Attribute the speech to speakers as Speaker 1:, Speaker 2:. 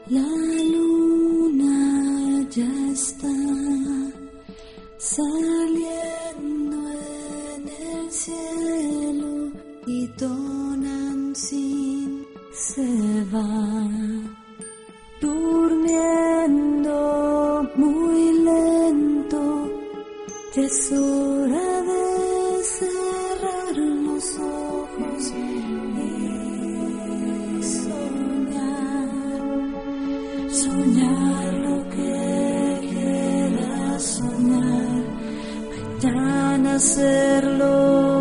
Speaker 1: La luna ya está saliendo en el cielo y Tonantzin se va durmiendo muy lento. Es hora de cerrar los ojos y soñar lo que quieras soñar, mañana hacerlo.